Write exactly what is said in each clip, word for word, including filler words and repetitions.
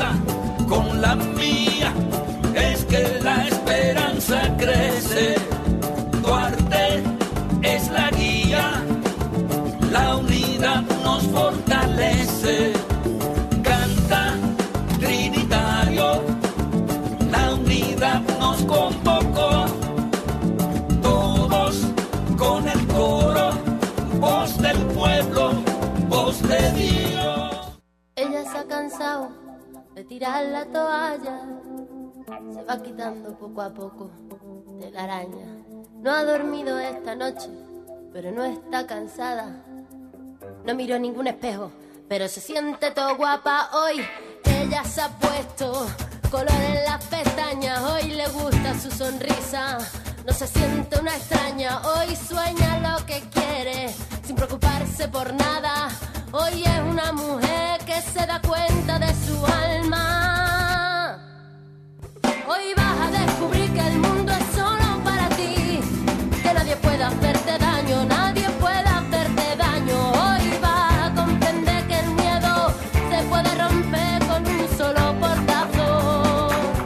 pasa con la mía es que la esperanza crece. Duarte es la guía, la unidad nos fortalece. Canta Trinitario, la unidad nos convocó. Todos con el coro, voz del pueblo, voz de Dios. Ella se ha cansado de tirar la toalla, se va quitando poco a poco de la araña. No ha dormido esta noche, pero no está cansada. No miró ningún espejo, pero se siente todo guapa hoy. Ella se ha puesto color en las pestañas, hoy le gusta su sonrisa. No se siente una extraña, hoy sueña lo que quiere, sin preocuparse por nada. Hoy es una mujer que se da cuenta de su alma. Hoy vas a descubrir que el mundo es solo para ti, que nadie puede hacerte daño, nadie puede hacerte daño. Hoy vas a comprender que el miedo se puede romper con un solo portazo.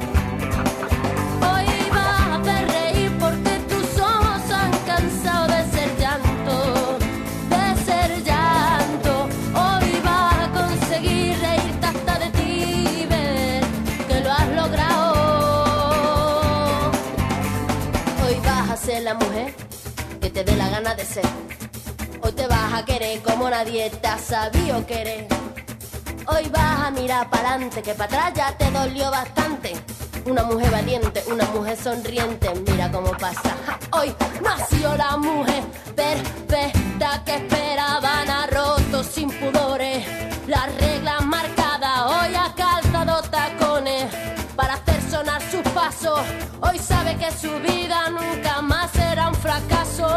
Hoy vas a hacer reír porque tus ojos han cansado de ser llanto, de ser llanto. Hoy vas a conseguir reírte hasta de ti y ver que lo has logrado. Hoy vas a ser la mujer que te dé la gana de ser. Hoy te vas a querer como nadie te ha sabido querer. Hoy vas a mirar para adelante, que para atrás ya te dolió bastante. Una mujer valiente, una mujer sonriente, mira cómo pasa. Ja, hoy nació la mujer perfecta que esperaban, ha roto sin pudores las reglas marcadas. Hoy ha calzado tacones para hacer sonar sus pasos. Hoy sabe que su vida nunca más será un fracaso.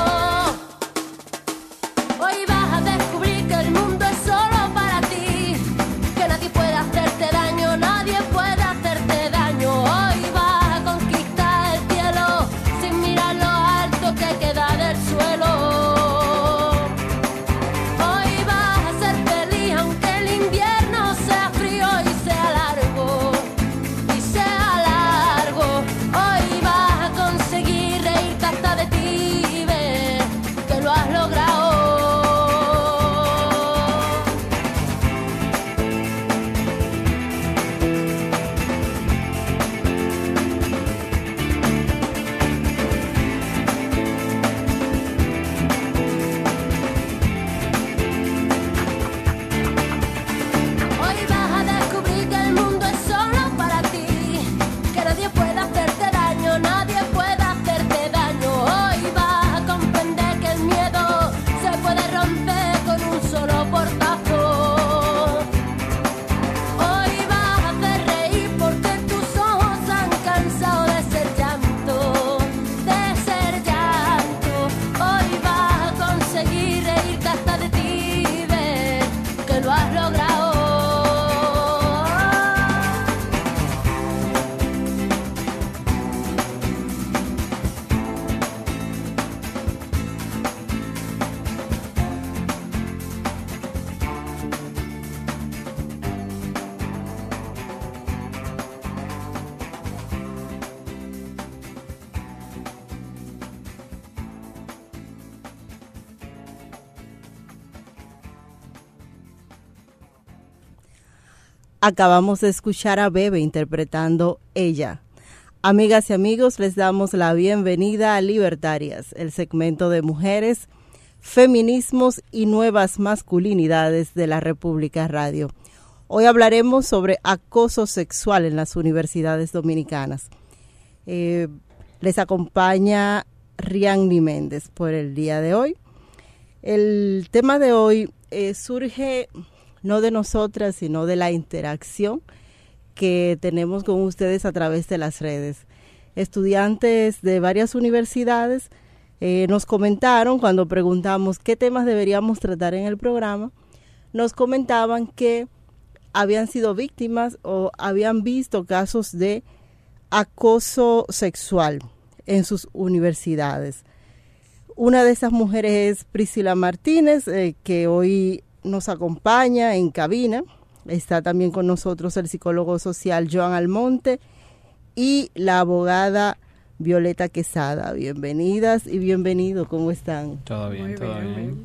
Hoy vas a descubrir que el mundo es solo para ti, que nadie puede hacerte daño, nadie puede hacerte daño. Hoy vas a conquistar el cielo sin mirar lo alto que queda del suelo. Hoy vas a ser feliz aunque el invierno sea frío y sea largo, y sea largo. Hoy vas a conseguir reírte hasta de ti y ver que lo has logrado. Hoy vas a descubrir que el mundo es solo para ti, que nadie puede hacerte daño, nadie puede hacerte daño. Hoy vas a comprender que el miedo se puede romper con un solo portazo. Hoy vas a hacer reír porque tus ojos han cansado de ser llanto, de ser llanto. Hoy vas a conseguir reírte hasta de ti y ver que lo has logrado. Acabamos de escuchar a Bebe interpretando Ella. Amigas y amigos, les damos la bienvenida a Libertarias, el segmento de mujeres, feminismos y nuevas masculinidades de la República Radio. Hoy hablaremos sobre acoso sexual en las universidades dominicanas. Eh, les acompaña Rianni Méndez por el día de hoy. El tema de hoy eh, surge no de nosotras, sino de la interacción que tenemos con ustedes a través de las redes. Estudiantes de varias universidades eh, nos comentaron cuando preguntamos qué temas deberíamos tratar en el programa, nos comentaban que habían sido víctimas o habían visto casos de acoso sexual en sus universidades. Una de esas mujeres es Priscila Martínez, eh, que hoy nos acompaña en cabina. Está también con nosotros el psicólogo social Joan Almonte y la abogada Violeta Quesada. Bienvenidas y bienvenido, ¿cómo están? Todo bien, Muy todo bien. bien.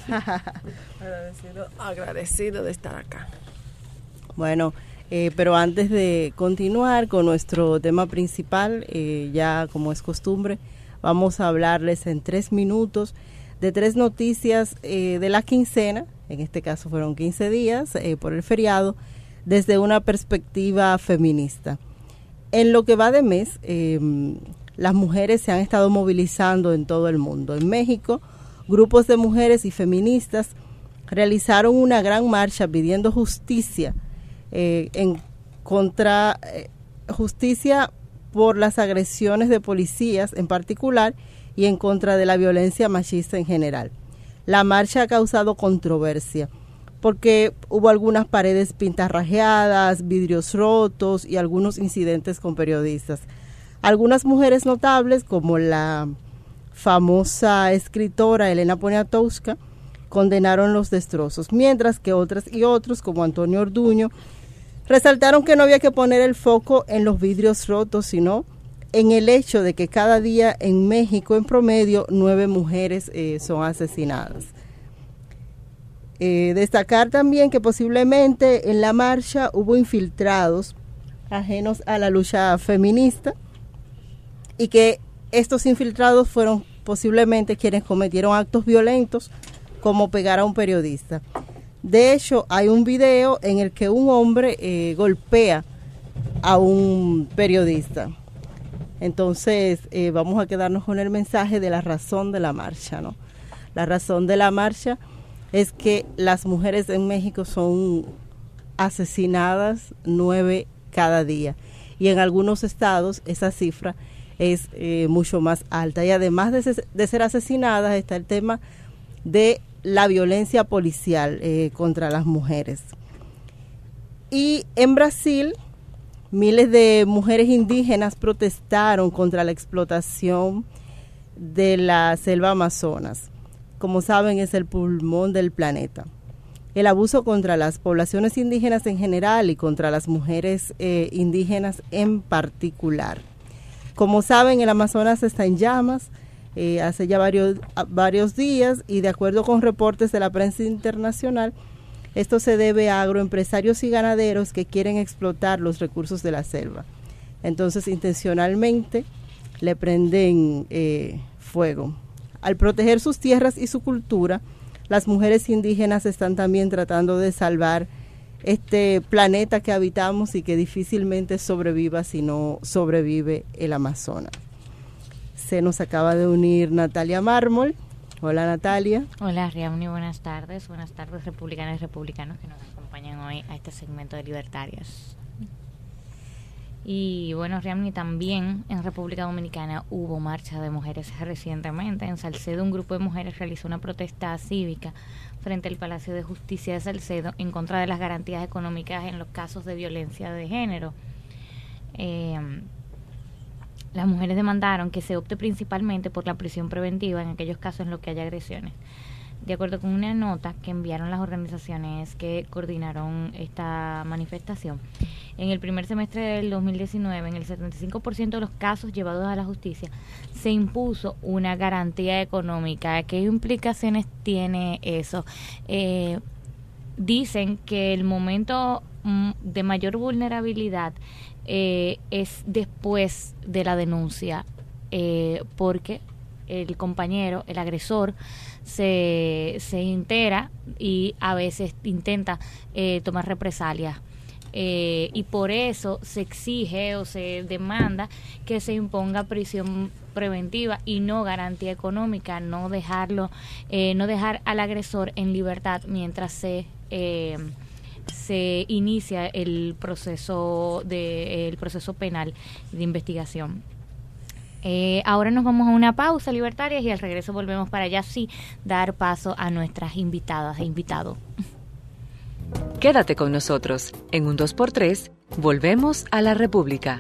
agradecido, agradecido de estar acá. Bueno, eh, pero antes de continuar con nuestro tema principal, eh, ya como es costumbre, vamos a hablarles en tres minutos de tres noticias eh, de la quincena, en este caso fueron quince días eh, por el feriado, desde una perspectiva feminista. En lo que va de mes, eh, las mujeres se han estado movilizando en todo el mundo. En México, grupos de mujeres y feministas realizaron una gran marcha pidiendo justicia eh, en contra eh, justicia por las agresiones de policías en particular y en contra de la violencia machista en general. La marcha ha causado controversia porque hubo algunas paredes pintarrajeadas, vidrios rotos y algunos incidentes con periodistas. Algunas mujeres notables, como la famosa escritora Elena Poniatowska, condenaron los destrozos, mientras que otras y otros, como Antonio Orduño, resaltaron que no había que poner el foco en los vidrios rotos, sino en el hecho de que cada día en México, en promedio, nueve mujeres eh, son asesinadas. Eh, destacar también que posiblemente en la marcha hubo infiltrados ajenos a la lucha feminista y que estos infiltrados fueron posiblemente quienes cometieron actos violentos como pegar a un periodista. De hecho, hay un video en el que un hombre eh, golpea a un periodista. Entonces, eh, vamos a quedarnos con el mensaje de la razón de la marcha, ¿no? La razón de la marcha es que las mujeres en México son asesinadas nueve cada día. Y en algunos estados esa cifra es eh, mucho más alta. Y además de, ses- de ser asesinadas está el tema de la violencia policial eh, contra las mujeres. Y en Brasil, miles de mujeres indígenas protestaron contra la explotación de la selva Amazonas. Como saben, es el pulmón del planeta. El abuso contra las poblaciones indígenas en general y contra las mujeres eh, indígenas en particular. Como saben, el Amazonas está en llamas eh, hace ya varios, varios días y de acuerdo con reportes de la prensa internacional, esto se debe a agroempresarios y ganaderos que quieren explotar los recursos de la selva. Entonces, intencionalmente le prenden eh, fuego. Al proteger sus tierras y su cultura, las mujeres indígenas están también tratando de salvar este planeta que habitamos y que difícilmente sobreviva si no sobrevive el Amazonas. Se nos acaba de unir Natalia Mármol. Hola, Natalia. Hola, Riamni, buenas tardes. Buenas tardes, republicanas y republicanos que nos acompañan hoy a este segmento de Libertarias. Y bueno, Riamni, también en República Dominicana hubo marcha de mujeres recientemente. En Salcedo, un grupo de mujeres realizó una protesta cívica frente al Palacio de Justicia de Salcedo en contra de las garantías económicas en los casos de violencia de género. Eh, las mujeres demandaron que se opte principalmente por la prisión preventiva en aquellos casos en los que haya agresiones. De acuerdo con una nota que enviaron las organizaciones que coordinaron esta manifestación, en el primer semestre del dos mil diecinueve, en el setenta y cinco por ciento de los casos llevados a la justicia, se impuso una garantía económica. ¿Qué implicaciones tiene eso? Eh, dicen que el momento mm, de mayor vulnerabilidad eh, es después de la denuncia, eh, porque el compañero, el agresor, se, se entera y a veces intenta eh, tomar represalias. Eh, y por eso se exige o se demanda que se imponga prisión preventiva y no garantía económica, no dejarlo, eh, no dejar al agresor en libertad mientras se eh, se inicia el proceso de el proceso penal de investigación. Eh, ahora nos vamos a una pausa, libertarias, y al regreso volvemos para ya sí dar paso a nuestras invitadas e invitados. Quédate con nosotros. En un dos por tres, volvemos a la República.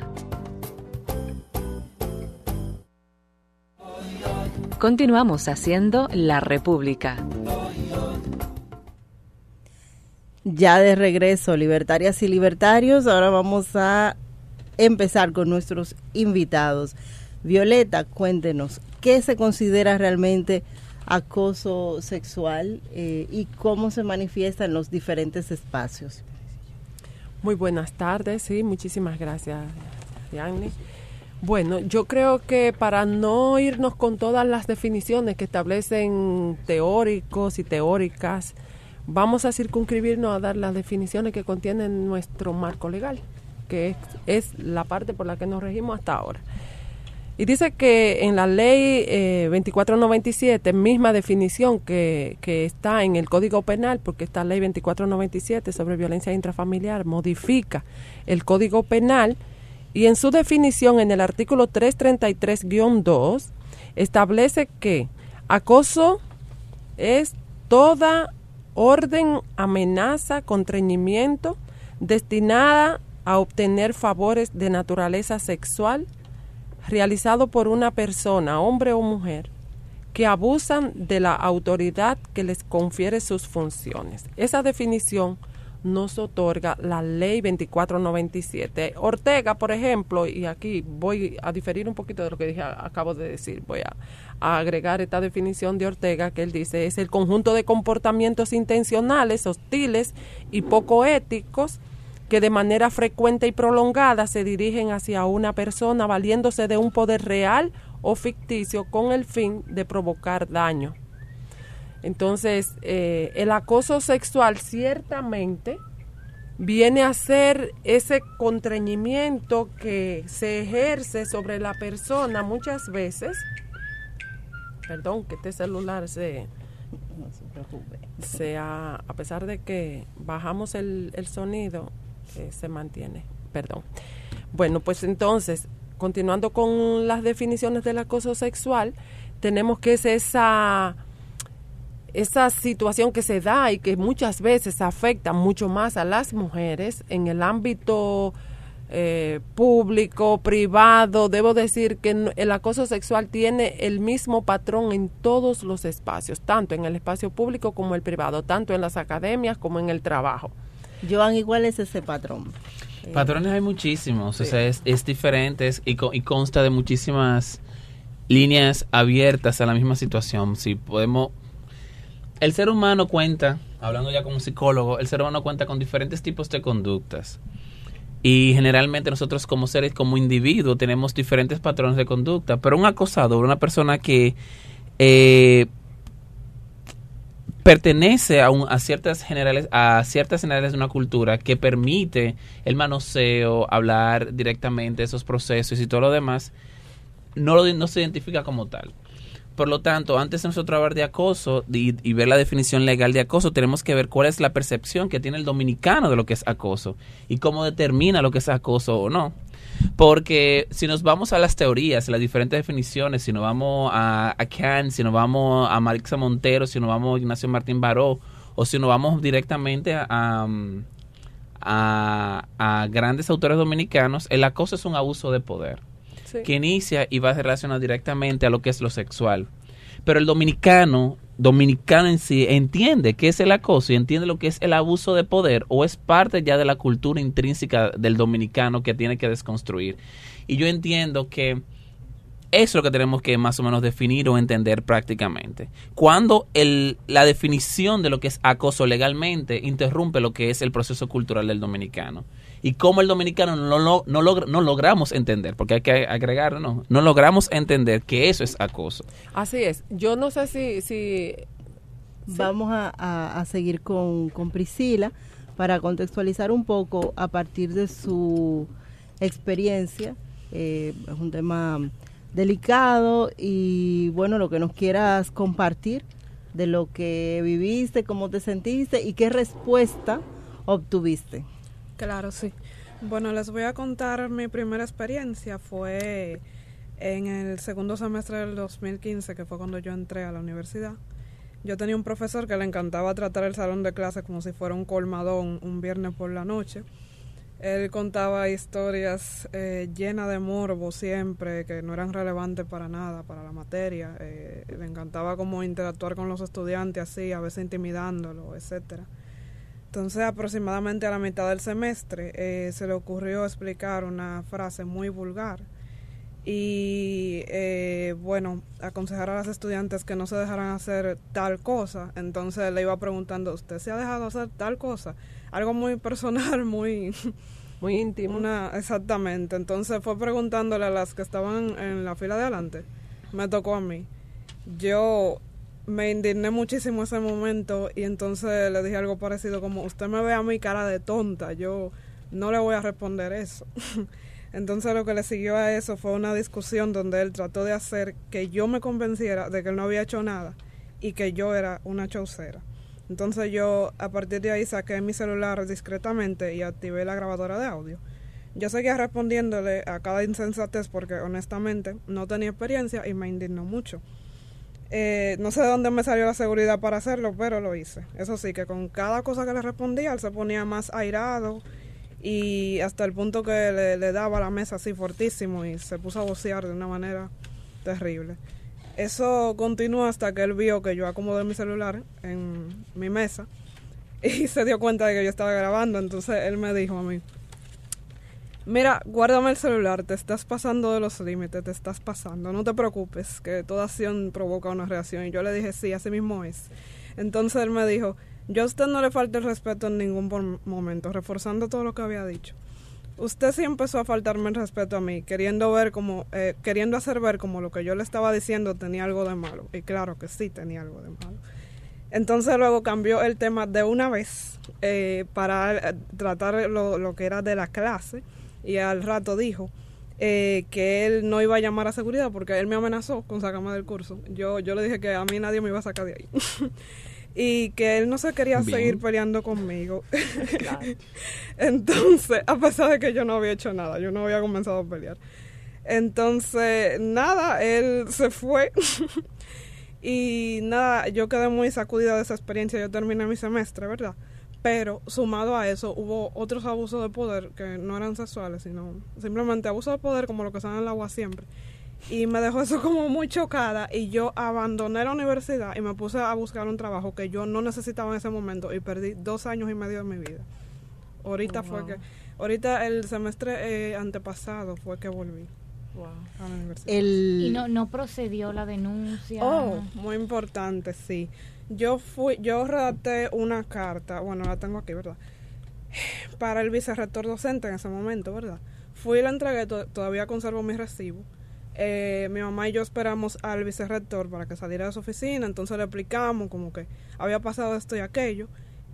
Continuamos haciendo La República. Ya de regreso, libertarias y libertarios, ahora vamos a empezar con nuestros invitados. Violeta, cuéntenos, ¿qué se considera realmente acoso sexual eh, y cómo se manifiesta en los diferentes espacios? Muy buenas tardes, sí, muchísimas gracias, Yanni. Bueno, yo creo que para no irnos con todas las definiciones que establecen teóricos y teóricas, vamos a circunscribirnos a dar las definiciones que contiene nuestro marco legal, que es, es la parte por la que nos regimos hasta ahora. Y dice que en la ley eh, veinticuatro noventa y siete, misma definición que, que está en el Código Penal, porque esta ley veinticuatro noventa y siete sobre violencia intrafamiliar modifica el Código Penal, y en su definición en el artículo trescientos treinta y tres guión dos establece que acoso es toda orden, amenaza, constreñimiento destinada a obtener favores de naturaleza sexual realizado por una persona, hombre o mujer, que abusan de la autoridad que les confiere sus funciones. Esa definición nos otorga la ley veinticuatro noventa y siete. Ortega, por ejemplo, y aquí voy a diferir un poquito de lo que dije, acabo de decir, voy a, a agregar esta definición de Ortega, que él dice, es el conjunto de comportamientos intencionales, hostiles y poco éticos que de manera frecuente y prolongada se dirigen hacia una persona valiéndose de un poder real o ficticio con el fin de provocar daño. Entonces, eh, el acoso sexual ciertamente viene a ser ese constreñimiento que se ejerce sobre la persona muchas veces. Perdón, que este celular se... No se preocupe. Sea, a pesar de que bajamos el, el sonido, eh, se mantiene. Perdón. Bueno, pues entonces, continuando con las definiciones del acoso sexual, tenemos que es esa... esa situación que se da y que muchas veces afecta mucho más a las mujeres en el ámbito eh, público, privado. Debo decir que el acoso sexual tiene el mismo patrón en todos los espacios, tanto en el espacio público como el privado, tanto en las academias como en el trabajo. Joan, ¿cuál es ese patrón? Patrones hay muchísimos, sí. o sea, es, es diferente es, y, y consta de muchísimas líneas abiertas a la misma situación. Si podemos... El ser humano cuenta, hablando ya como un psicólogo, el ser humano cuenta con diferentes tipos de conductas. Y generalmente nosotros como seres, como individuos, tenemos diferentes patrones de conducta. Pero un acosador, una persona que eh, pertenece a, un, a ciertas generales, a ciertas generales de una cultura que permite el manoseo, hablar directamente de esos procesos y todo lo demás, no, lo, no se identifica como tal. Por lo tanto, antes de nosotros hablar de acoso y, y ver la definición legal de acoso, tenemos que ver cuál es la percepción que tiene el dominicano de lo que es acoso y cómo determina lo que es acoso o no. Porque si nos vamos a las teorías, las diferentes definiciones, si nos vamos a, a Kant, si nos vamos a Marixa Montero, si nos vamos a Ignacio Martín Baró, o si nos vamos directamente a, a, a grandes autores dominicanos, el acoso es un abuso de poder. Sí. Que inicia y va relacionado directamente a lo que es lo sexual. Pero el dominicano, dominicano en sí, entiende qué es el acoso y entiende lo que es el abuso de poder, o es parte ya de la cultura intrínseca del dominicano que tiene que desconstruir. Y yo entiendo que eso es lo que tenemos que más o menos definir o entender prácticamente. Cuando el, la definición de lo que es acoso legalmente interrumpe lo que es el proceso cultural del dominicano. Y cómo el dominicano no, no, no, logra, no logramos entender, porque hay que agregar, no, no logramos entender que eso es acoso. Así es. Yo no sé si... si Vamos a, a, a seguir con, con Priscila para contextualizar un poco a partir de su experiencia. Eh, es un tema delicado y bueno, lo que nos quieras compartir de lo que viviste, cómo te sentiste y qué respuesta obtuviste. Claro, sí. Bueno, les voy a contar mi primera experiencia. Fue en el segundo semestre del dos mil quince, que fue cuando yo entré a la universidad. Yo tenía un profesor que le encantaba tratar el salón de clase como si fuera un colmadón un viernes por la noche. Él contaba historias eh, llenas de morbo siempre, que no eran relevantes para nada, para la materia. Eh, le encantaba como interactuar con los estudiantes así, a veces intimidándolo, etcétera. Entonces, aproximadamente a la mitad del semestre, eh, se le ocurrió explicar una frase muy vulgar y, eh, bueno, aconsejar a las estudiantes que no se dejaran hacer tal cosa. Entonces le iba preguntando, ¿usted se ha dejado hacer tal cosa? Algo muy personal, muy... Muy íntimo. Una, exactamente. Entonces fue preguntándole a las que estaban en la fila de adelante. Me tocó a mí. Yo... me indigné muchísimo ese momento y entonces le dije algo parecido como, usted me ve a mi cara de tonta, yo no le voy a responder eso. Entonces lo que le siguió a eso fue una discusión donde él trató de hacer que yo me convenciera de que él no había hecho nada y que yo era una chaucera. Entonces yo a partir de ahí saqué mi celular discretamente y activé la grabadora de audio. Yo seguía respondiéndole a cada insensatez porque honestamente no tenía experiencia y me indignó mucho. Eh, no sé de dónde me salió la seguridad para hacerlo, pero lo hice. Eso sí, que con cada cosa que le respondía, él se ponía más airado y hasta el punto que le, le daba a la mesa así fortísimo y se puso a vocear de una manera terrible. Eso continuó hasta que él vio que yo acomodé mi celular en mi mesa y se dio cuenta de que yo estaba grabando. Entonces él me dijo a mí, mira, guárdame el celular, te estás pasando de los límites, te estás pasando, no te preocupes, que toda acción provoca una reacción. Y yo le dije, sí, así mismo es. Entonces él me dijo, yo a usted no le falta el respeto en ningún momento, reforzando todo lo que había dicho. Usted sí empezó a faltarme el respeto a mí, queriendo ver como, eh, queriendo hacer ver como lo que yo le estaba diciendo tenía algo de malo. Y claro que sí tenía algo de malo. Entonces luego cambió el tema de una vez eh, para tratar lo, lo que era de la clase. Y al rato dijo eh, que él no iba a llamar a seguridad porque él me amenazó con sacarme del curso. Yo yo le dije que a mí nadie me iba a sacar de ahí. Y que él no se quería Bien. seguir peleando conmigo. Claro. Entonces, a pesar de que yo no había hecho nada, yo no había comenzado a pelear. Entonces, nada, él se fue. Y nada, yo quedé muy sacudida de esa experiencia. Yo terminé mi semestre, ¿verdad? Pero sumado a eso hubo otros abusos de poder que no eran sexuales, sino simplemente abuso de poder como lo que sale en el agua siempre. Y me dejó eso como muy chocada y yo abandoné la universidad y me puse a buscar un trabajo que yo no necesitaba en ese momento y perdí dos años y medio de mi vida. Ahorita oh, wow. fue que, ahorita el semestre eh, antepasado fue que volví. Wow. A la universidad. El... ¿Y no, no procedió la denuncia? Oh, muy importante, sí. Yo fui, yo redacté una carta, bueno, la tengo aquí, ¿verdad? Para el vicerrector docente en ese momento, ¿verdad? Fui y la entregué, to- todavía conservo mi recibo. Eh, mi mamá y yo esperamos al vicerrector para que saliera de su oficina, entonces le explicamos como que había pasado esto y aquello.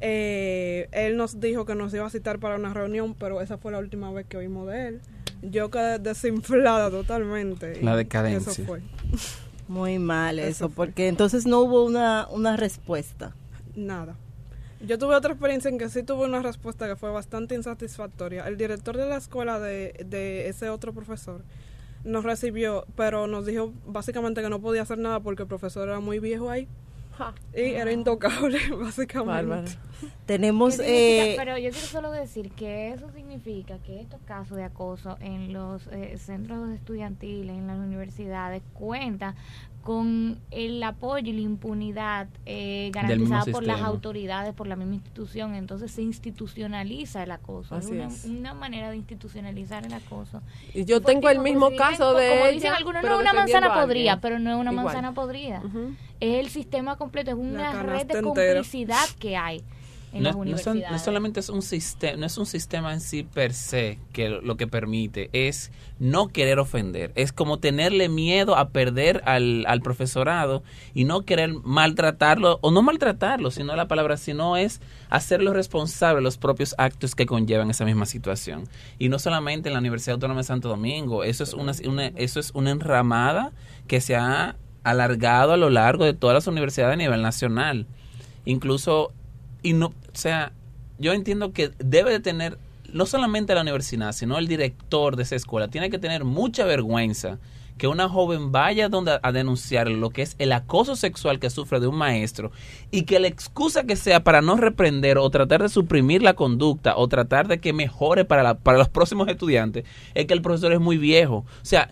Eh, él nos dijo que nos iba a citar para una reunión, pero esa fue la última vez que oímos de él. Yo quedé desinflada totalmente. La decadencia. Eso fue. Muy mal eso, eso porque entonces no hubo una, una respuesta. Nada. Yo tuve otra experiencia en que sí tuve una respuesta que fue bastante insatisfactoria. El director de la escuela de, de ese otro profesor nos recibió, pero nos dijo básicamente que no podía hacer nada porque el profesor era muy viejo ahí. Ja. Y era intocable, básicamente. Bárbaro. Tenemos... Eh, pero yo quiero solo decir que eso significa que estos casos de acoso en los eh, centros estudiantiles, en las universidades, cuentan con el apoyo y la impunidad eh, garantizada por las autoridades, por la misma institución. Entonces se institucionaliza el acoso. Así es una, una manera de institucionalizar el acoso. Y yo tengo el mismo caso de como ella, dicen algunos, no es una manzana podrida, pero no es una Igual. manzana podrida. Uh-huh. Es el sistema completo, es una red de entera. complicidad que hay en no, las universidades. No, son, no solamente es un sistema, no es un sistema en sí per se que lo que permite, es no querer ofender, es como tenerle miedo a perder al, al profesorado y no querer maltratarlo, o no maltratarlo, sino la palabra, sino es hacerlo responsable de los propios actos que conllevan esa misma situación. Y no solamente en la Universidad Autónoma de Santo Domingo, eso es una, una, eso es una enramada que se ha alargado a lo largo de todas las universidades a nivel nacional. Incluso y no, o sea, yo entiendo que debe de tener no solamente la universidad, sino el director de esa escuela tiene que tener mucha vergüenza que una joven vaya donde a, a denunciar lo que es el acoso sexual que sufre de un maestro y que la excusa que sea para no reprender o tratar de suprimir la conducta o tratar de que mejore para la, para los próximos estudiantes es que el profesor es muy viejo. O sea,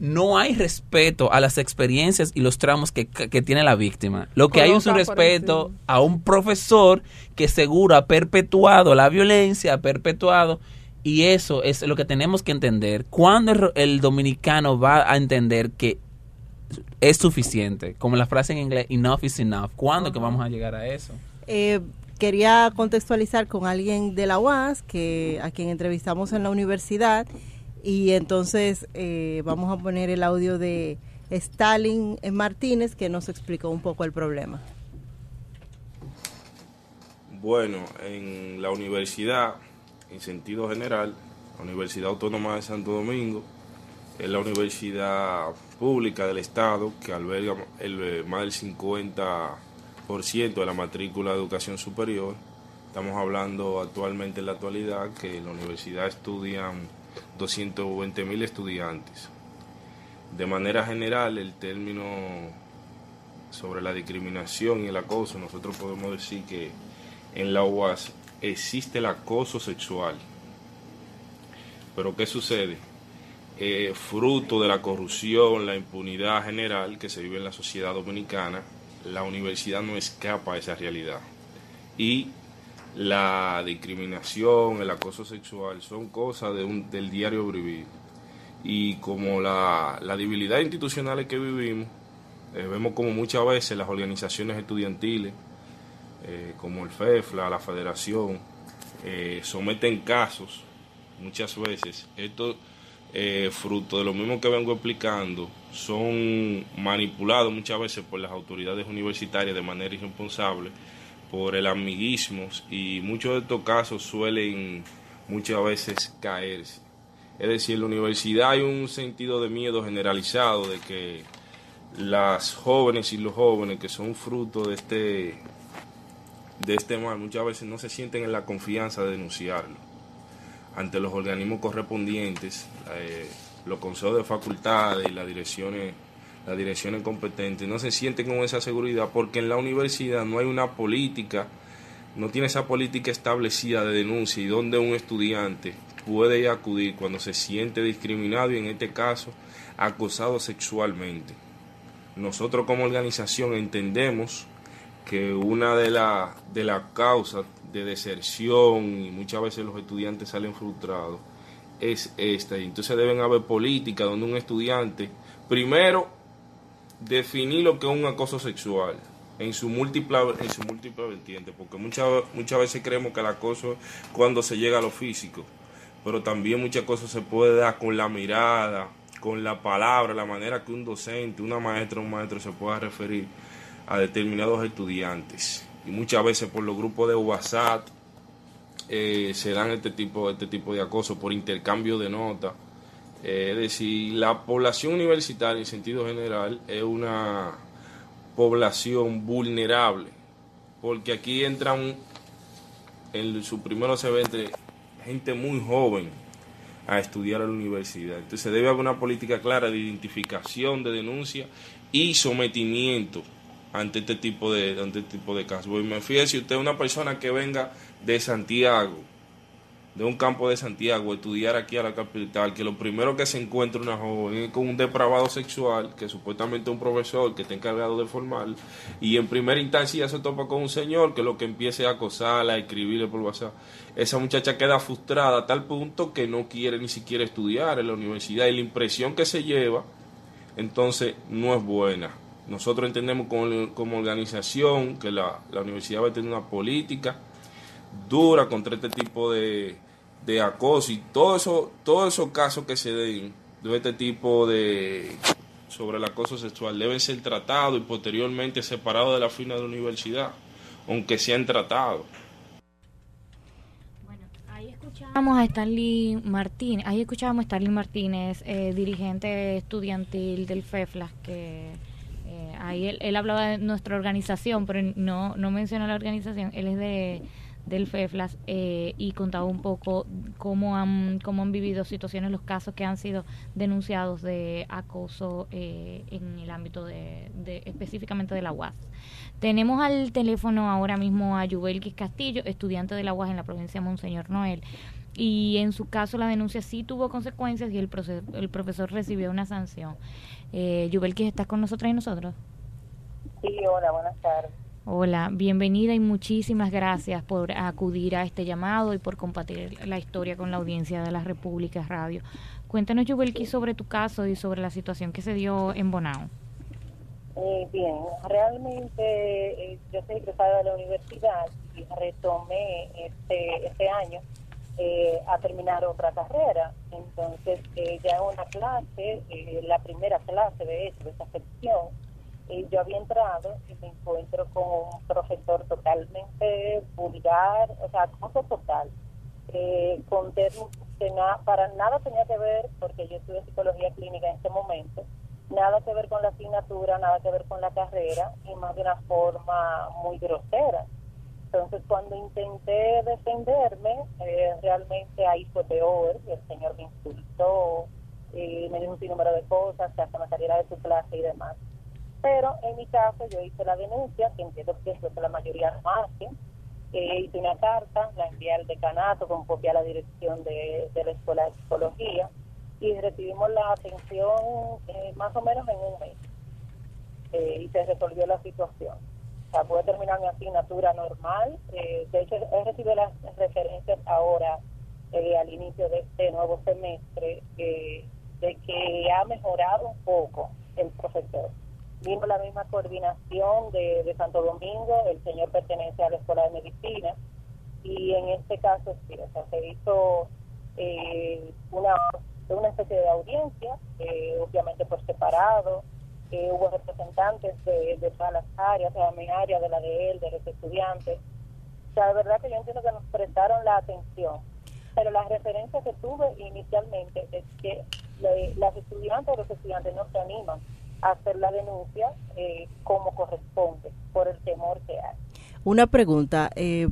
no hay respeto a las experiencias y los traumas que, que tiene la víctima. Lo que hay es un respeto a un profesor que seguro ha perpetuado la violencia, ha perpetuado, y eso es lo que tenemos que entender. ¿Cuándo el, el dominicano va a entender que es suficiente? Como la frase en inglés, enough is enough. ¿Cuándo uh-huh. que vamos a llegar a eso? Eh, quería contextualizar con alguien de la U A S, que a quien entrevistamos en la universidad. Y entonces eh, vamos a poner el audio de Stalin Martínez, que nos explicó un poco el problema. Bueno, en la universidad, en sentido general, la Universidad Autónoma de Santo Domingo es la universidad pública del Estado que alberga el, más del cincuenta por ciento de la matrícula de educación superior. Estamos hablando actualmente en la actualidad que en la universidad estudian doscientos veinte mil estudiantes. De manera general, el término sobre la discriminación y el acoso, nosotros podemos decir que en la U A S existe el acoso sexual. Pero ¿qué sucede? Eh, fruto de la corrupción, la impunidad general que se vive en la sociedad dominicana, la universidad no escapa a esa realidad. Y la discriminación, el acoso sexual son cosas de un, del diario vivir. Y como la, la debilidad institucional que vivimos, eh, vemos como muchas veces las organizaciones estudiantiles, eh, como el FEFLA, la Federación, eh, someten casos, muchas veces, esto eh, fruto de lo mismo que vengo explicando, son manipulados muchas veces por las autoridades universitarias de manera irresponsable, por el amiguismo, y muchos de estos casos suelen muchas veces caerse. Es decir, en la universidad hay un sentido de miedo generalizado de que las jóvenes y los jóvenes que son fruto de este, de este mal muchas veces no se sienten en la confianza de denunciarlo ante los organismos correspondientes, eh, los consejos de facultades y las direcciones las direcciones competentes, no se sienten con esa seguridad porque en la universidad no hay una política, no tiene esa política establecida de denuncia y donde un estudiante puede ir a acudir cuando se siente discriminado y en este caso acosado sexualmente. Nosotros como organización entendemos que una de las de las causas de deserción y muchas veces los estudiantes salen frustrados es esta, y entonces deben haber políticas donde un estudiante primero definir lo que es un acoso sexual en su múltiple en su múltiple vertiente, porque muchas muchas veces creemos que el acoso es cuando se llega a lo físico, pero también muchas cosas se puede dar con la mirada, con la palabra, la manera que un docente, una maestra, un maestro se pueda referir a determinados estudiantes, y muchas veces por los grupos de WhatsApp eh, se dan este tipo este tipo de acoso por intercambio de notas. Eh, es decir, la población universitaria en sentido general es una población vulnerable, porque aquí entran en su primero semestre gente muy joven a estudiar a la universidad. Entonces debe haber una política clara de identificación, de denuncia y sometimiento ante este tipo de ante este tipo de casos. Pues me fíjese, si usted es una persona que venga de Santiago, de un campo de Santiago, estudiar aquí a la capital, que lo primero que se encuentra una joven es con un depravado sexual, que supuestamente es un profesor que está encargado de formar, y en primera instancia se topa con un señor que lo que empiece a acosarla, a escribirle por WhatsApp. Esa muchacha queda frustrada a tal punto que no quiere ni siquiera estudiar en la universidad, y la impresión que se lleva, entonces, no es buena. Nosotros entendemos como, como organización que la, la universidad va a tener una política dura contra este tipo de, de acoso y todo eso, todos esos casos que se den de este tipo de sobre el acoso sexual deben ser tratados y posteriormente separados de la fila de la universidad, aunque sean tratados. Bueno, ahí escuchábamos a Stanley Martínez, ahí escuchábamos a Stanley Martínez, eh, dirigente estudiantil del FEFLA, que eh, ahí él, él hablaba de nuestra organización, pero no, no menciona la organización, él es de del FEFLAS eh, y contaba un poco cómo han cómo han vivido situaciones, los casos que han sido denunciados de acoso eh, en el ámbito de, de específicamente de la U A S. Tenemos al teléfono ahora mismo a Yubelkis Castillo, estudiante de la U A S en la provincia de Monseñor Noel. y en su caso la denuncia sí tuvo consecuencias y el, proce- el profesor recibió una sanción. Eh, Yubelkis, ¿estás con nosotras y nosotros? Sí, hola, buenas tardes. Hola, bienvenida y muchísimas gracias por acudir a este llamado y por compartir la historia con la audiencia de la República Radio. Cuéntanos, Yubelkis, sobre tu caso y sobre la situación que se dio en Bonao. Eh, bien, realmente eh, yo soy egresada de la universidad y retomé este, este año eh, a terminar otra carrera. Entonces, eh, ya en una clase, eh, la primera clase de hecho, de esa sección, eh, yo había entrado y me encuentro con un profesor totalmente vulgar, o sea, acoso total, eh, con términos que na, para nada tenía que ver, porque yo estudié psicología clínica en ese momento, nada que ver con la asignatura, nada que ver con la carrera, y más de una forma muy grosera. Entonces, cuando intenté defenderme, eh, realmente ahí fue peor, el señor me insultó, eh, me dijo un sinnúmero de cosas, que hasta me saliera de su clase y demás. Pero en mi caso yo hice la denuncia, que entiendo que es lo que la mayoría no hace. Eh, hice una carta, la envié al decanato con copia a la dirección de, de la Escuela de Psicología y recibimos la atención eh, más o menos en un mes eh, y se resolvió la situación. O sea, pude terminar mi asignatura normal. Eh, de hecho, he recibido las referencias ahora eh, al inicio de este nuevo semestre eh, de que ha mejorado un poco el profesor. Vimos la misma coordinación de, de Santo Domingo, el señor pertenece a la Escuela de Medicina, y en este caso sí, o sea, se hizo eh, una, una especie de audiencia, eh, obviamente por separado, eh, hubo representantes de, de todas las áreas, o sea, mi área, de la de él, de los estudiantes. O sea, de verdad que yo entiendo que nos prestaron la atención, pero la referencia que tuve inicialmente es que le, las estudiantes o los estudiantes no se animan hacer la denuncia eh, como corresponde, por el temor que hay. Una pregunta, eh,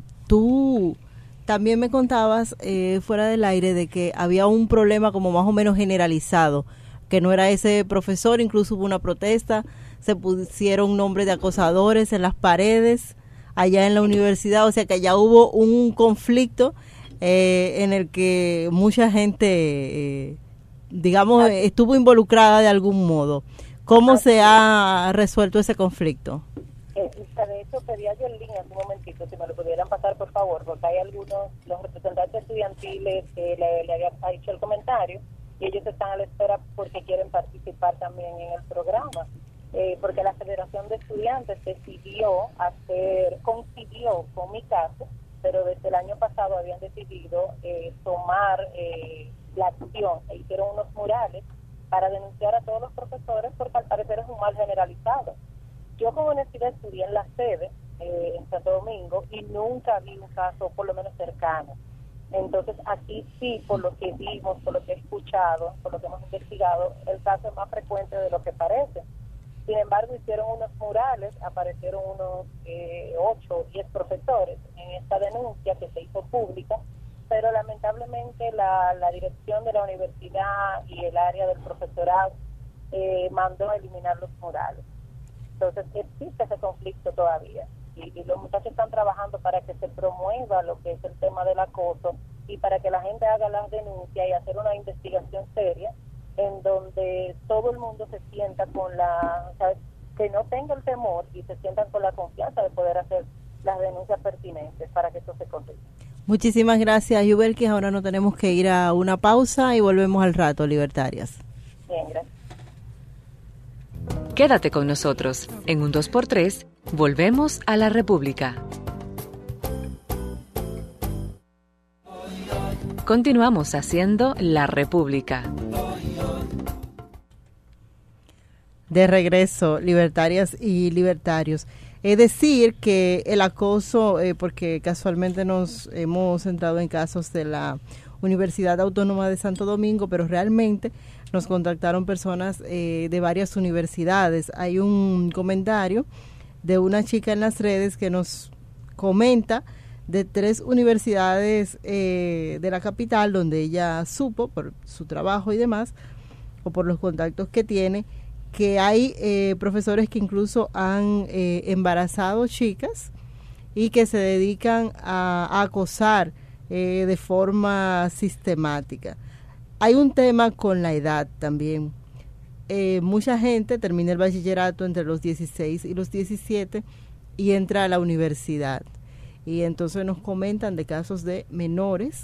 tú también me contabas eh, fuera del aire de que había un problema como más o menos generalizado, que no era ese profesor, incluso hubo una protesta, se pusieron nombres de acosadores en las paredes allá en la universidad, o sea que ya hubo un conflicto eh, en el que mucha gente, eh, digamos, estuvo involucrada de algún modo. ¿Cómo se ha resuelto ese conflicto? Eh, de hecho, pedía yo en línea un momentito, si me lo pudieran pasar, por favor, porque hay algunos, los representantes estudiantiles que le, le había hecho el comentario, y ellos están a la espera porque quieren participar también en el programa, eh, porque la Federación de Estudiantes decidió hacer, coincidió con mi caso, pero desde el año pasado habían decidido eh, tomar eh, la acción, e hicieron unos murales para denunciar a todos los profesores, porque al parecer es un mal generalizado. Yo como universidad estudié en la sede, eh, en Santo Domingo, y nunca vi un caso por lo menos cercano. Entonces aquí sí, por lo que vimos, por lo que he escuchado, por lo que hemos investigado, el caso es más frecuente de lo que parece. Sin embargo, hicieron unos murales, aparecieron unos eh, ocho o diez profesores en esta denuncia que se hizo pública, pero lamentablemente la, la dirección de la universidad y el área del profesorado eh, mandó a eliminar los murales. Entonces existe ese conflicto todavía y, y los muchachos están trabajando para que se promueva lo que es el tema del acoso y para que la gente haga las denuncias y hacer una investigación seria en donde todo el mundo se sienta con la, ¿sabes?, que no tenga el temor y se sientan con la confianza de poder hacer las denuncias pertinentes para que esto se consiga. Muchísimas gracias, Yubelkis. Ahora no tenemos que ir a una pausa y volvemos al rato, Libertarias. Bien, gracias. Quédate con nosotros. En un dos por tres, volvemos a la República. Continuamos haciendo La República. De regreso, libertarias y libertarios. Es decir, que el acoso, eh, porque casualmente nos hemos centrado en casos de la Universidad Autónoma de Santo Domingo, pero realmente nos contactaron personas eh, de varias universidades. Hay un comentario de una chica en las redes que nos comenta de tres universidades eh, de la capital donde ella supo por su trabajo y demás, o por los contactos que tiene, que hay eh, profesores que incluso han eh, embarazado chicas y que se dedican a, a acosar eh, de forma sistemática. Hay un tema con la edad también. Eh, mucha gente termina el bachillerato entre los dieciséis y los diecisiete y entra a la universidad. Y entonces nos comentan de casos de menores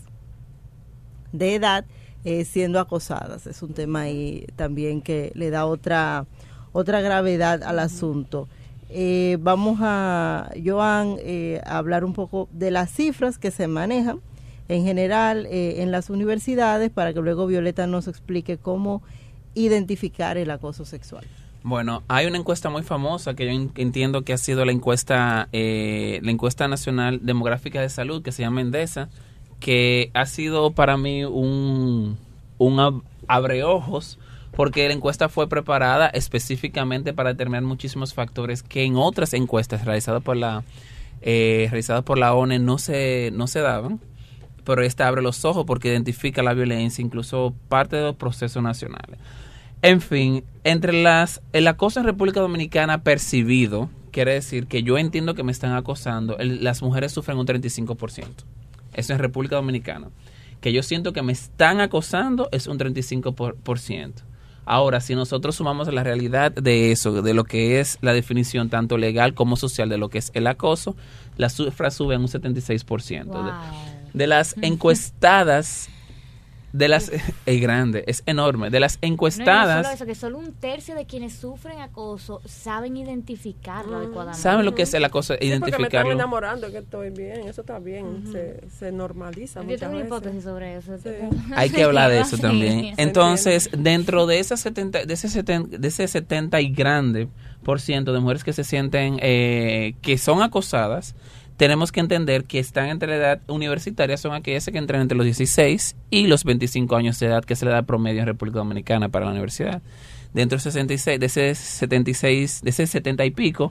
de edad eh, siendo acosadas. Es un tema ahí también que le da otra, otra gravedad al asunto. Eh, vamos a, Joan, eh, a hablar un poco de las cifras que se manejan en general eh, en las universidades para que luego Violeta nos explique cómo identificar el acoso sexual. Bueno, hay una encuesta muy famosa que yo entiendo que ha sido la encuesta eh, la encuesta nacional demográfica de salud, que se llama Endesa, que ha sido para mí un, un abreojos, porque la encuesta fue preparada específicamente para determinar muchísimos factores que en otras encuestas realizadas por la eh, realizadas por la ONU no se no se daban, pero esta abre los ojos porque identifica la violencia, incluso parte de los procesos nacionales. En fin, entre las el acoso en República Dominicana percibido, quiere decir que yo entiendo que me están acosando, el, las mujeres sufren un treinta y cinco por ciento. Eso en República Dominicana. Que yo siento que me están acosando es un treinta y cinco por ciento. Ahora, si nosotros sumamos la realidad de eso, de lo que es la definición tanto legal como social de lo que es el acoso, las cifras suben un setenta y seis por ciento. Wow. De, de las encuestadas, de las es grande, es enorme, de las encuestadas. No, no solo eso, que solo un tercio de quienes sufren acoso saben identificarlo mm. adecuadamente. Saben lo que es el acoso, sí, identificarlo. Porque me están enamorando, que estoy bien, eso está bien, uh-huh. se, se normaliza. Yo tengo una hipótesis sobre eso. Sí. Hay que hablar de eso también. Entonces, dentro de esas setenta, de ese setenta, de ese setenta y grande por ciento de mujeres que se sienten eh, que son acosadas, tenemos que entender que están entre la edad universitaria, son aquellas que entran entre los dieciséis y los veinticinco años de edad, que es la edad promedio en República Dominicana para la universidad. Dentro de sesenta y seis, de ese setenta y seis, de ese setenta y pico,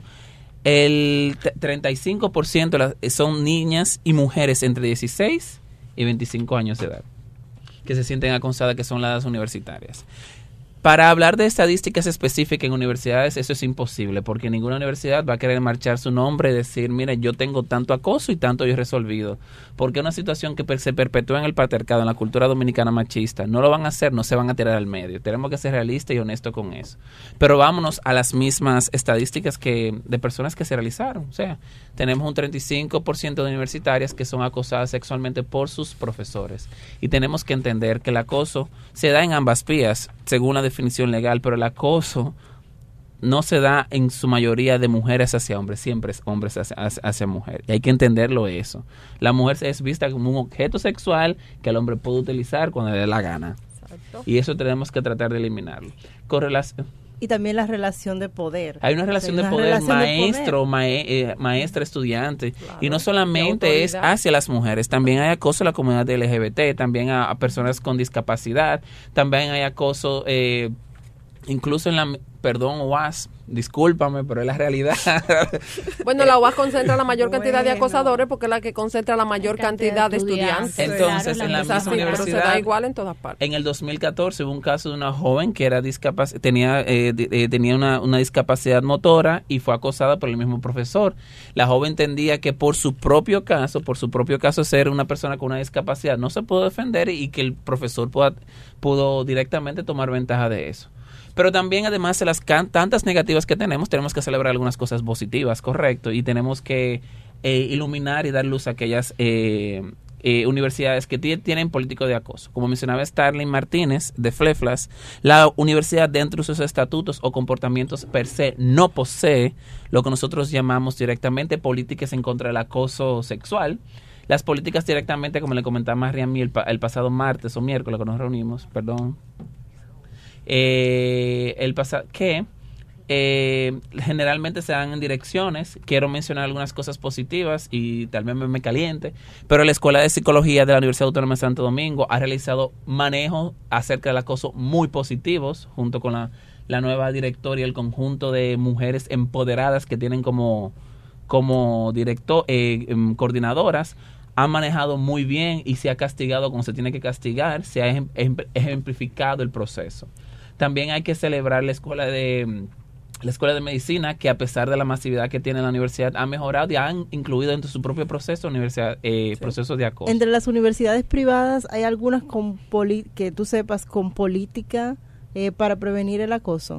el treinta y cinco por ciento son niñas y mujeres entre dieciséis y veinticinco años de edad, que se sienten acosadas, que son las edades universitarias. Para hablar de estadísticas específicas en universidades, eso es imposible, porque ninguna universidad va a querer marchar su nombre y decir, mire, yo tengo tanto acoso y tanto yo he resolvido. Porque es una situación que se perpetúa en el patriarcado, en la cultura dominicana machista. No lo van a hacer, no se van a tirar al medio. Tenemos que ser realistas y honestos con eso. Pero vámonos a las mismas estadísticas que de personas que se realizaron. O sea, tenemos un treinta y cinco por ciento de universitarias que son acosadas sexualmente por sus profesores. Y tenemos que entender que el acoso se da en ambas vías, según la definición legal, pero el acoso no se da en su mayoría de mujeres hacia hombres, siempre es hombres hacia, hacia, hacia mujeres. Y hay que entenderlo eso. La mujer es vista como un objeto sexual que el hombre puede utilizar cuando le dé la gana. Exacto. Y eso tenemos que tratar de eliminarlo. Correlación. Y también la relación de poder. Hay una relación, una de, poder, relación maestro, de poder, mae, eh, maestra, estudiante. Claro. Y no solamente es hacia las mujeres, también hay acoso a la comunidad L G B T, también a, a personas con discapacidad, también hay acoso, eh, incluso en la, perdón, U A S, discúlpame, pero es la realidad. Bueno, la U A S concentra la mayor bueno. cantidad de acosadores porque es la que concentra la mayor cantidad, cantidad de estudiantes. Entonces, claro, en la misma sí, universidad, pero se da igual en todas partes. En el dos mil catorce hubo un caso de una joven que era discapac- tenía eh, eh, tenía una, una discapacidad motora y fue acosada por el mismo profesor. La joven entendía que por su propio caso, por su propio caso ser una persona con una discapacidad, no se pudo defender y que el profesor pudo, pudo directamente tomar ventaja de eso. Pero también, además de las can- tantas negativas que tenemos, tenemos que celebrar algunas cosas positivas, correcto, y tenemos que eh, iluminar y dar luz a aquellas eh, eh, universidades que t- tienen político de acoso. Como mencionaba Starling Martínez de Fleflas, la universidad dentro de sus estatutos o comportamientos per se no posee lo que nosotros llamamos directamente políticas en contra del acoso sexual. Las políticas directamente, como le comentaba Mariam el, pa- el pasado martes o miércoles que nos reunimos, perdón, Eh, el pasado que eh, generalmente se dan en direcciones. Quiero mencionar algunas cosas positivas y tal vez me, me caliente, pero la Escuela de Psicología de la Universidad Autónoma de Santo Domingo ha realizado manejos acerca del acoso muy positivos junto con la, la nueva directora y el conjunto de mujeres empoderadas que tienen como, como director, eh, coordinadoras. Han manejado muy bien y se ha castigado como se tiene que castigar, se ha ejemplificado el proceso. También hay que celebrar la escuela de la Escuela de Medicina, que a pesar de la masividad que tiene la universidad, ha mejorado y han incluido dentro de su propio proceso universidad, eh, sí. procesos de acoso. Entre las universidades privadas, ¿hay algunas con poli- que tú sepas con política eh, para prevenir el acoso?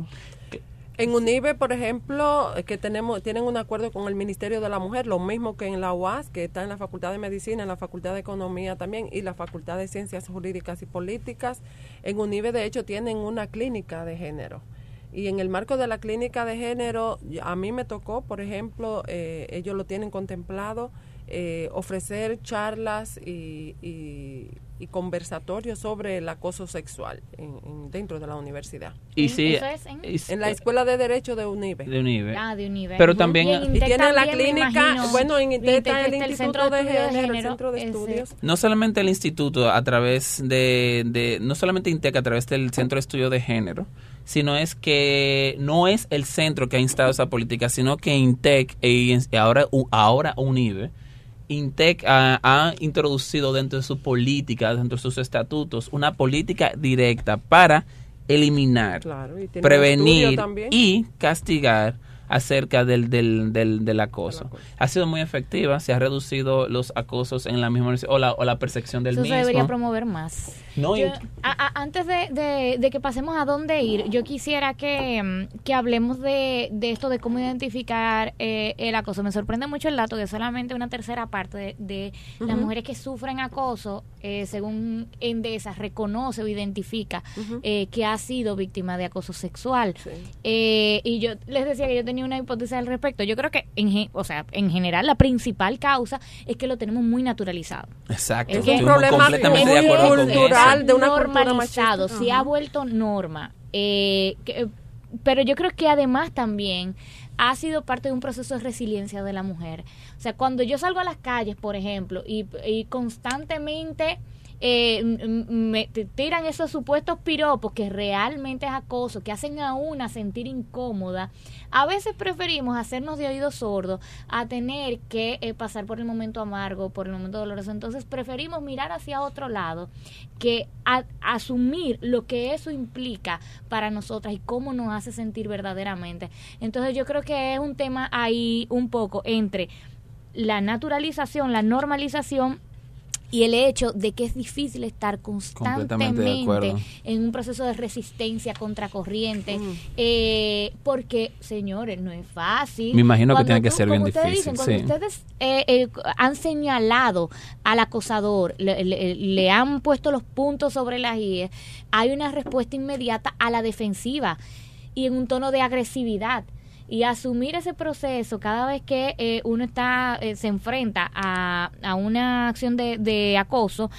En UNIBE, por ejemplo, que tenemos tienen un acuerdo con el Ministerio de la Mujer, lo mismo que en la U A S, que está en la Facultad de Medicina, en la Facultad de Economía también, y la Facultad de Ciencias Jurídicas y Políticas. En UNIBE, de hecho, tienen una clínica de género. Y en el marco de la clínica de género, a mí me tocó, por ejemplo, eh, ellos lo tienen contemplado, eh, ofrecer charlas y, y, y conversatorios sobre el acoso sexual en, en, dentro de la universidad. Y sí, ¿Eso es en? en la Escuela de Derecho de UNIBE. De UNIBE. Ah, de UNIBE. Pero uh-huh. también... Y, y tienen la clínica, bueno, en Intec está el Instituto de Género, el Centro de Estudios. No solamente el instituto a través de, de... No solamente Intec a través del Centro de Estudio de Género, sino es que no es el centro que ha instado esa política, sino que Intec y ahora, ahora UNIBE, Intec ha, ha introducido dentro de su política, dentro de sus estatutos, una política directa para eliminar, claro, y prevenir y castigar acerca del del, del, del acoso. acoso. Ha sido muy efectiva, se ha reducido los acosos en la misma o la, o la percepción del Eso mismo. Se debería promover más. No, yo, a, a, antes de, de, de que pasemos a dónde ir, yo quisiera que, que hablemos de, de esto de cómo identificar eh, el acoso. Me sorprende mucho el dato que solamente una tercera parte de, de uh-huh. las mujeres que sufren acoso, eh, según Endesa, reconoce o identifica uh-huh. eh, que ha sido víctima de acoso sexual. Sí. Eh, y yo les decía que yo tenía una hipótesis al respecto. Yo creo que, en, o sea, en general, la principal causa es que lo tenemos muy naturalizado. Exacto. Es un problema completamente de acuerdo con cultural. De una normalizado, se ha vuelto norma, eh, que, pero yo creo que además también ha sido parte de un proceso de resiliencia de la mujer. O sea, cuando yo salgo a las calles, por ejemplo, y, y constantemente eh, me tiran esos supuestos piropos que realmente es acoso, que hacen a una sentir incómoda, a veces preferimos hacernos de oídos sordos a tener que eh, pasar por el momento amargo, por el momento doloroso. Entonces preferimos mirar hacia otro lado que a, asumir lo que eso implica para nosotras y cómo nos hace sentir verdaderamente. Entonces yo creo que es un tema ahí un poco entre la naturalización, la normalización y el hecho de que es difícil estar constantemente en un proceso de resistencia contracorriente, mm. eh, porque, señores, no es fácil. Me imagino cuando que tiene que tú, ser bien ustedes difícil. Dicen, cuando sí. ustedes eh, eh, han señalado al acosador, le, le, le han puesto los puntos sobre las íes, hay una respuesta inmediata a la defensiva y en un tono de agresividad. Y asumir ese proceso cada vez que eh, uno está eh, se enfrenta a, a una acción de, de acoso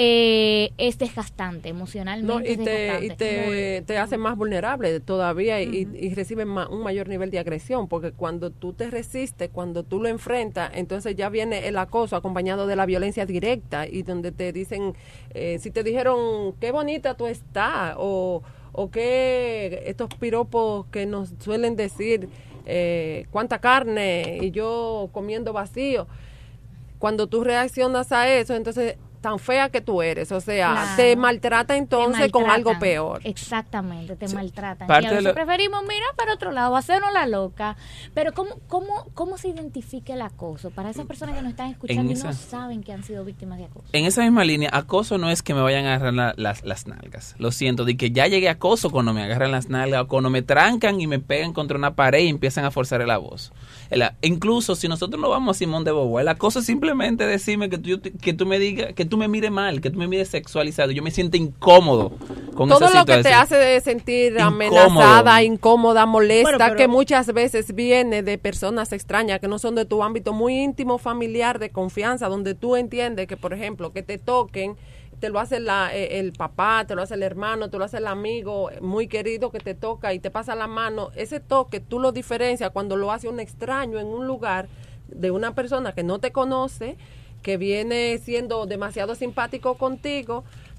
eh, es desgastante emocionalmente. No, y es te, y te, te hace más vulnerable todavía uh-huh. y, y recibes ma, un mayor nivel de agresión, porque cuando tú te resistes, cuando tú lo enfrentas, entonces ya viene el acoso acompañado de la violencia directa y donde te dicen, eh, si te dijeron qué bonita tú estás o o que estos piropos que nos suelen decir eh, cuánta carne y yo comiendo vacío, cuando tú reaccionas a eso, entonces tan fea que tú eres, o sea, claro. te maltrata entonces te con algo peor. Exactamente, te sí. maltratan. Parte y a veces lo... preferimos mirar para otro lado, hacernos la loca. Pero ¿cómo, cómo, cómo se identifica el acoso? Para esas personas que nos están escuchando esa... y no saben que han sido víctimas de acoso. En esa misma línea, acoso no es que me vayan a agarrar la, las, las nalgas. Lo siento, de que ya llegué a acoso cuando me agarran las nalgas o cuando me trancan y me pegan contra una pared y empiezan a forzar la voz. El, incluso si nosotros no vamos a Simón de Beauvoir, el acoso es simplemente decirme que tú, que tú me digas, que tú me mires mal, que tú me mires sexualizado, yo me siento incómodo con todo esa lo que te hace sentir incómodo. amenazada, incómoda, molesta, bueno, pero... que muchas veces viene de personas extrañas que no son de tu ámbito muy íntimo, familiar, de confianza, donde tú entiendes que, por ejemplo, que te toquen, te lo hace la, eh, el papá, te lo hace el hermano, te lo hace el amigo muy querido que te toca y te pasa la mano. Ese toque tú lo diferencias cuando lo hace un extraño en un lugar de una persona que no te conoce, que viene siendo demasiado simpático contigo,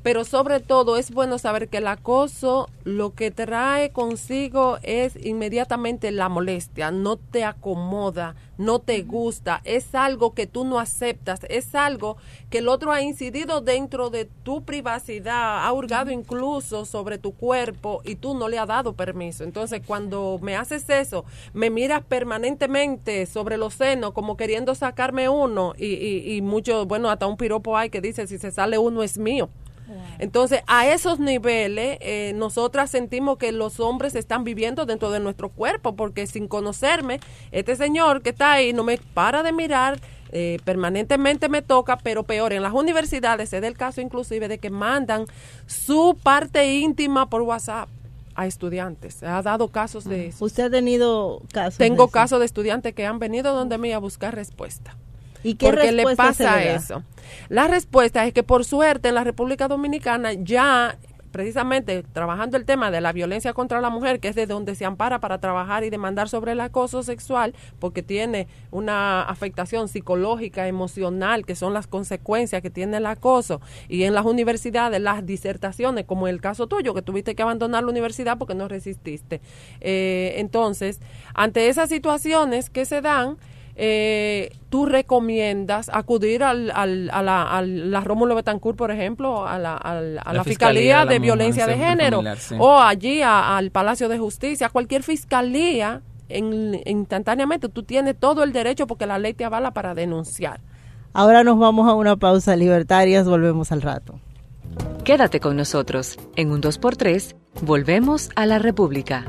pero sobre todo es bueno saber que el acoso lo que trae consigo es inmediatamente la molestia, no te acomoda, no te gusta, es algo que tú no aceptas, es algo que el otro ha incidido dentro de tu privacidad, ha hurgado incluso sobre tu cuerpo y tú no le has dado permiso. Entonces, cuando me haces eso, me miras permanentemente sobre los senos como queriendo sacarme uno y, y, y mucho, bueno, hasta un piropo hay que dice, si se sale uno es mío. Entonces, a esos niveles, eh, nosotras sentimos que los hombres están viviendo dentro de nuestro cuerpo, porque sin conocerme, este señor que está ahí no me para de mirar, eh, permanentemente me toca, pero peor, en las universidades se da el caso inclusive de que mandan su parte íntima por WhatsApp a estudiantes. Se ha dado casos de eso. ¿Usted ha tenido casos? Tengo casos de estudiantes que han venido donde mí a buscar respuesta. ¿Y qué porque le pasa le eso? La respuesta es que por suerte en la República Dominicana ya precisamente trabajando el tema de la violencia contra la mujer, que es de donde se ampara para trabajar y demandar sobre el acoso sexual, porque tiene una afectación psicológica, emocional, que son las consecuencias que tiene el acoso, y en las universidades las disertaciones, como el caso tuyo, que tuviste que abandonar la universidad porque no resististe. Eh, entonces, ante esas situaciones que se dan, Eh, tú recomiendas acudir al, al, a, la, a la Rómulo Betancourt, por ejemplo, a la, a la, a la, la Fiscalía, Fiscalía de, de Violencia de Género, familiar, sí. o allí a, al Palacio de Justicia, cualquier fiscalía, en, instantáneamente tú tienes todo el derecho porque la ley te avala para denunciar. Ahora nos vamos a una pausa, libertarias, volvemos al rato. Quédate con nosotros, en un dos por tres, volvemos a la República.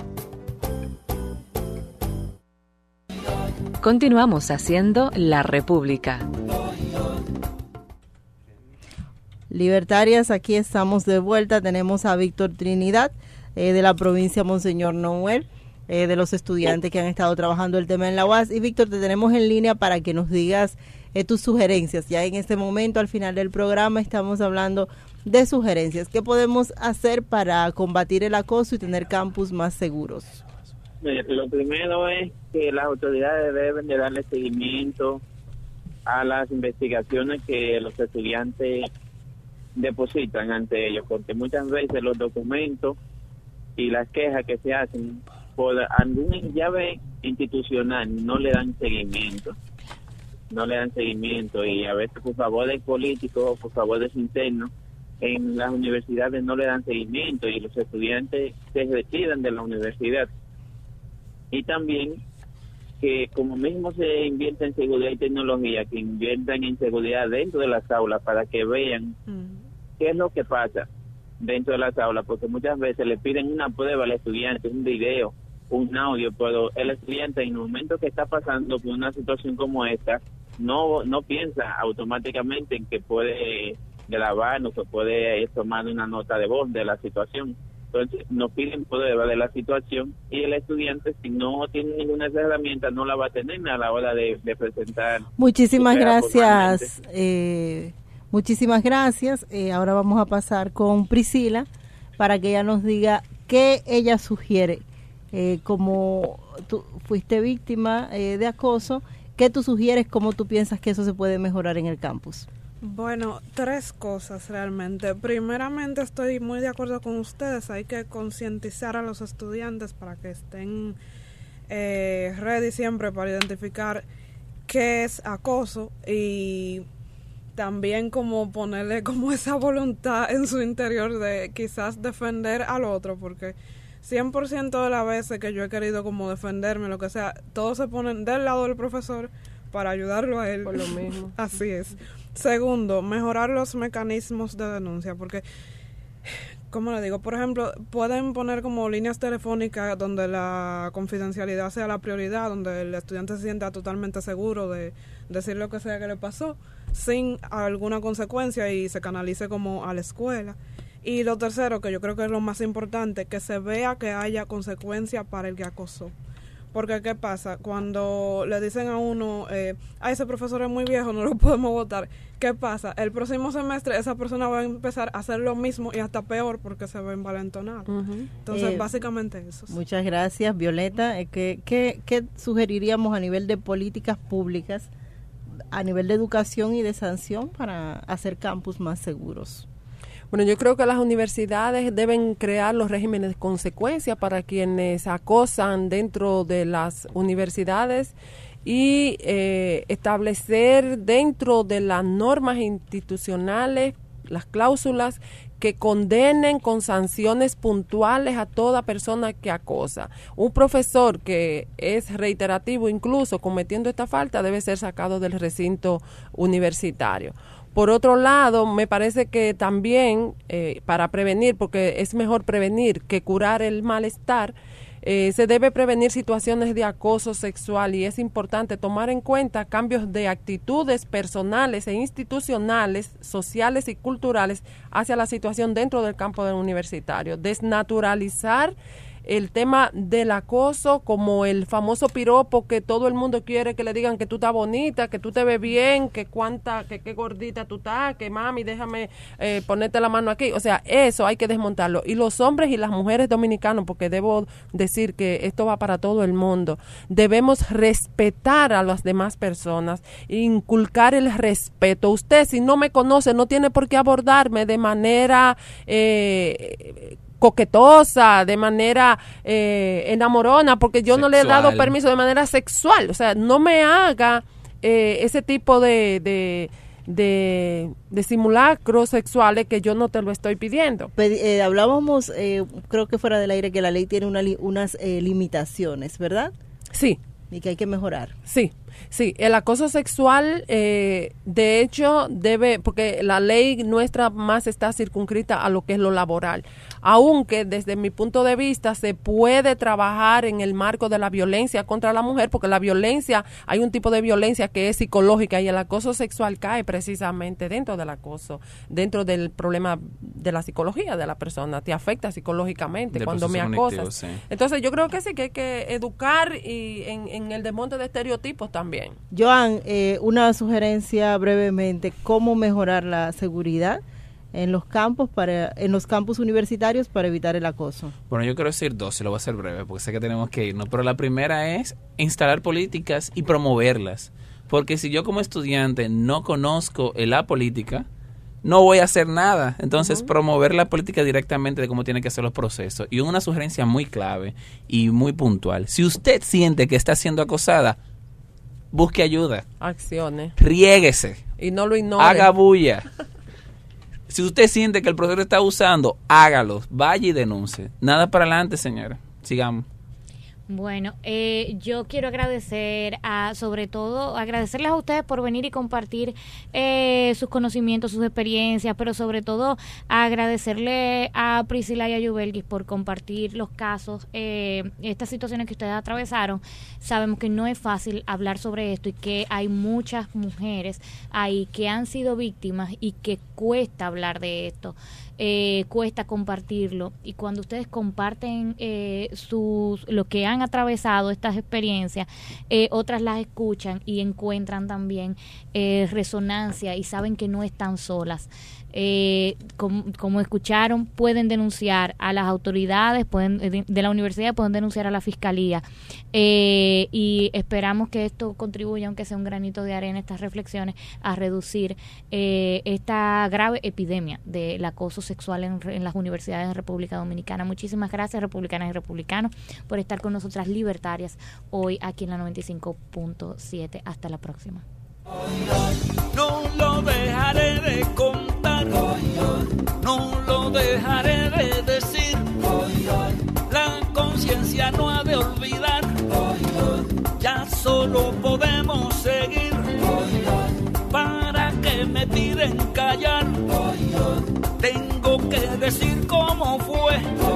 Continuamos haciendo La República. Libertarias, aquí estamos de vuelta. Tenemos a Víctor Trinidad, eh, de la provincia Monseñor Noel, eh, de los estudiantes que han estado trabajando el tema en la U A S. Y Víctor, te tenemos en línea para que nos digas eh, tus sugerencias. Ya en este momento, al final del programa, estamos hablando de sugerencias. ¿Qué podemos hacer para combatir el acoso y tener campus más seguros? Lo primero es que las autoridades deben de darle seguimiento a las investigaciones que los estudiantes depositan ante ellos, porque muchas veces los documentos y las quejas que se hacen por alguna llave institucional no le dan seguimiento, no le dan seguimiento y a veces por favores políticos o por favores internos en las universidades no le dan seguimiento y los estudiantes se retiran de la universidad. Y también que como mismo se invierte en seguridad y tecnología, que inviertan en seguridad dentro de las aulas para que vean mm. qué es lo que pasa dentro de las aulas, porque muchas veces le piden una prueba al estudiante, un video, un audio, pero el estudiante en el momento que está pasando por una situación como esta, no no piensa automáticamente en que puede grabar o que puede tomar una nota de voz de la situación. Entonces nos piden prueba de la situación y el estudiante, si no tiene ninguna herramienta, no la va a tener a la hora de, de presentar. Muchísimas gracias, eh, muchísimas gracias. Eh, ahora vamos a pasar con Priscila para que ella nos diga qué ella sugiere. Eh, como tú fuiste víctima eh, de acoso, ¿qué tú sugieres? ¿Cómo tú piensas que eso se puede mejorar en el campus? Bueno, tres cosas realmente. Primeramente, estoy muy de acuerdo con ustedes. Hay que concientizar a los estudiantes para que estén eh, ready siempre para identificar qué es acoso y también como ponerle como esa voluntad en su interior de quizás defender al otro, porque cien por ciento de las veces que yo he querido como defenderme, lo que sea, todos se ponen del lado del profesor para ayudarlo a él. Por lo mismo. Así es. Segundo, mejorar los mecanismos de denuncia, porque, ¿cómo le digo? Por ejemplo, pueden poner como líneas telefónicas donde la confidencialidad sea la prioridad, donde el estudiante se sienta totalmente seguro de decir lo que sea que le pasó, sin alguna consecuencia y se canalice como a la escuela. Y lo tercero, que yo creo que es lo más importante, que se vea que haya consecuencia para el que acosó. Porque, ¿qué pasa? Cuando le dicen a uno, eh, ah, ese profesor es muy viejo, no lo podemos votar. ¿Qué pasa? El próximo semestre esa persona va a empezar a hacer lo mismo y hasta peor porque se va a envalentonar. Uh-huh. Entonces, eh, básicamente eso. Muchas gracias, Violeta. Eh, ¿qué, qué, ¿Qué sugeriríamos a nivel de políticas públicas, a nivel de educación y de sanción para hacer campus más seguros? Bueno, yo creo que las universidades deben crear los regímenes de consecuencia para quienes acosan dentro de las universidades y eh, establecer dentro de las normas institucionales las cláusulas que condenen con sanciones puntuales a toda persona que acosa. Un profesor que es reiterativo, incluso cometiendo esta falta, debe ser sacado del recinto universitario. Por otro lado, me parece que también eh, para prevenir, porque es mejor prevenir que curar el malestar, Eh, se debe prevenir situaciones de acoso sexual y es importante tomar en cuenta cambios de actitudes personales e institucionales, sociales y culturales hacia la situación dentro del campo del universitario. Desnaturalizar el tema del acoso como el famoso piropo que todo el mundo quiere que le digan que tú estás bonita, que tú te ves bien, que cuánta, que qué gordita tú estás, que mami déjame eh, ponerte la mano aquí. O sea, eso hay que desmontarlo. Y los hombres y las mujeres dominicanos, porque debo decir que esto va para todo el mundo, debemos respetar a las demás personas, inculcar el respeto. Usted, si no me conoce, no tiene por qué abordarme de manera eh, coquetosa, de manera eh, enamorona, porque yo sexual. No le he dado permiso, de manera sexual. O sea, no me haga eh, ese tipo de, de, de, de simulacros sexuales que yo no te lo estoy pidiendo. Pedi- eh, hablábamos, eh, creo que fuera del aire, que la ley tiene una li- unas eh, limitaciones, ¿verdad? Sí. Y que hay que mejorar. Sí. Sí, el acoso sexual, eh, de hecho, debe, porque la ley nuestra más está circunscrita a lo que es lo laboral, aunque desde mi punto de vista se puede trabajar en el marco de la violencia contra la mujer, porque la violencia, hay un tipo de violencia que es psicológica y el acoso sexual cae precisamente dentro del acoso, dentro del problema de la psicología de la persona, te afecta psicológicamente de cuando me acosas. Sí. Entonces yo creo que sí, que hay que educar y en, en el desmonte de estereotipos también. Bien. Joan, eh, una sugerencia brevemente, ¿cómo mejorar la seguridad en los campos para en los campus universitarios para evitar el acoso? Bueno, yo quiero decir dos, y lo voy a hacer breve porque sé que tenemos que irnos, pero la primera es instalar políticas y promoverlas, porque si yo como estudiante no conozco la política, no voy a hacer nada. Entonces, uh-huh. promover la política directamente de cómo tienen que ser los procesos. Y una sugerencia muy clave y muy puntual, si usted siente que está siendo acosada, busque ayuda. Acciones. Riéguese. Y no lo ignore. Haga bulla. Si usted siente que el profesor está abusando, hágalo. Vaya y denuncie. Nada para adelante, señora. Sigamos. Bueno, eh, yo quiero agradecer, a, sobre todo, agradecerles a ustedes por venir y compartir eh, sus conocimientos, sus experiencias, pero sobre todo agradecerle a Priscila y a Yubelgis por compartir los casos, eh, estas situaciones que ustedes atravesaron. Sabemos que no es fácil hablar sobre esto y que hay muchas mujeres ahí que han sido víctimas y que cuesta hablar de esto. Eh, cuesta compartirlo, y cuando ustedes comparten eh, sus lo que han atravesado, estas experiencias, eh, otras las escuchan y encuentran también eh, resonancia y saben que no están solas. Eh, como, como escucharon, pueden denunciar a las autoridades, pueden de, de la universidad, pueden denunciar a la fiscalía, eh, y esperamos que esto contribuya, aunque sea un granito de arena, estas reflexiones, a reducir eh, esta grave epidemia del acoso sexual en, en las universidades de República Dominicana. Muchísimas gracias, republicanas y republicanos, por estar con nosotras libertarias hoy aquí en la noventa y cinco punto siete. Hasta la próxima. No lo dejaré de contar, no lo dejaré de decir. La conciencia no ha de olvidar, ya solo podemos seguir. Para que me piden callar, tengo que decir cómo fue.